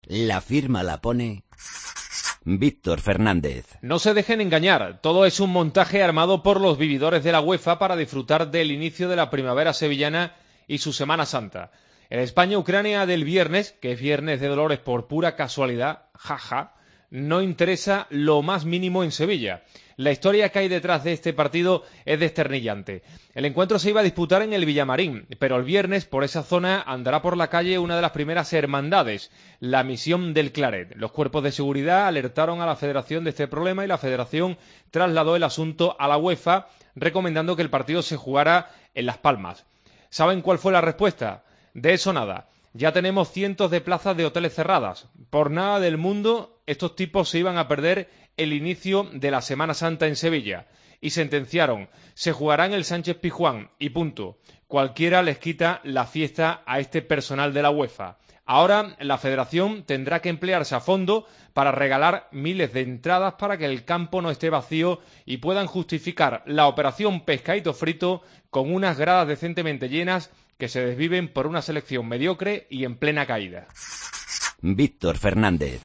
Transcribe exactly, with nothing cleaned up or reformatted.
La firma la pone Víctor Fernández. No se dejen engañar, todo es un montaje armado por los vividores de la UEFA para disfrutar del inicio de la primavera sevillana y su Semana Santa. El España-Ucrania del viernes, que es viernes de Dolores por pura casualidad, jaja, no interesa lo más mínimo en Sevilla. La historia que hay detrás de este partido es desternillante. El encuentro se iba a disputar en el Villamarín, pero el viernes por esa zona andará por la calle una de las primeras hermandades, la Misión del Claret. Los cuerpos de seguridad alertaron a la Federación de este problema y la Federación trasladó el asunto a la UEFA, recomendando que el partido se jugara en Las Palmas. ¿Saben cuál fue la respuesta? De eso nada. Ya tenemos cientos de plazas de hoteles cerradas. Por nada del mundo, estos tipos se iban a perder el inicio de la Semana Santa en Sevilla. Y sentenciaron, se jugará en el Sánchez Pizjuán y punto. Cualquiera les quita la fiesta a este personal de la UEFA. Ahora la Federación tendrá que emplearse a fondo para regalar miles de entradas para que el campo no esté vacío y puedan justificar la operación pescadito frito con unas gradas decentemente llenas que se desviven por una selección mediocre y en plena caída. Víctor Fernández.